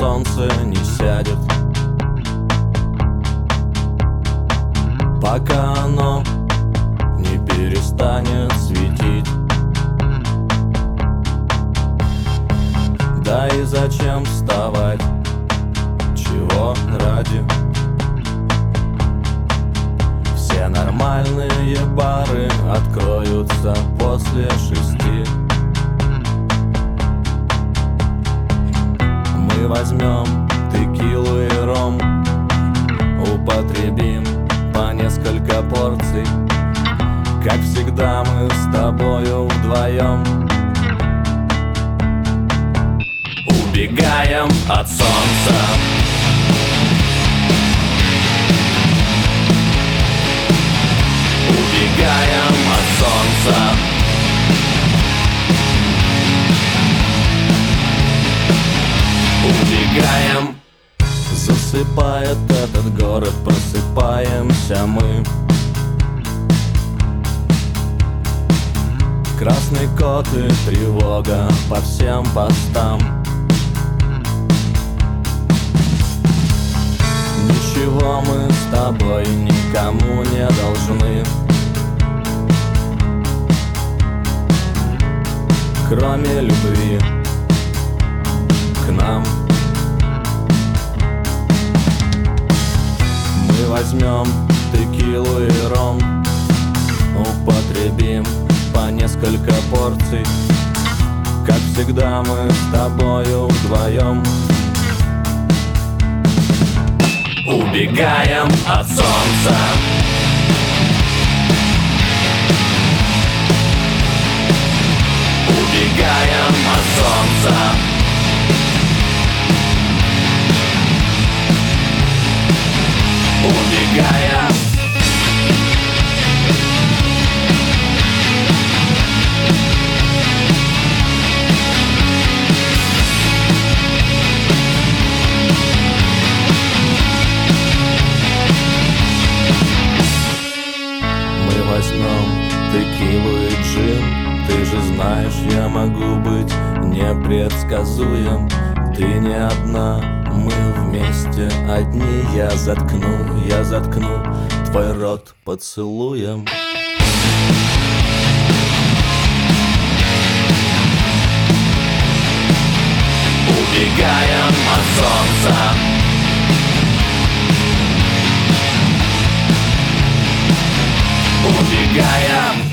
солнце не сядет, пока оно не перестанет светить. Да и зачем вставать, чего ради? Все нормальные бары откроются после 6. Мы возьмем текилу и ром, употребим по несколько порций. Как всегда мы с тобою вдвоем убегаем от солнца. Убегаем от солнца. Убегаем. Засыпает этот город, просыпаемся мы. Красный кот и тревога по всем постам. Ничего мы с тобой никому не должны, кроме любви к нам. Мы возьмем текилу и ром, употребим по несколько порций. Как всегда мы с тобою вдвоем убегаем от солнца. Убегаем от солнца. Убегаем. Возьмем текилу и джин. Ты же знаешь, я могу быть непредсказуем. Ты не одна, мы вместе одни. Я заткну твой рот поцелуем. Убегаем от солнца. Убегаем.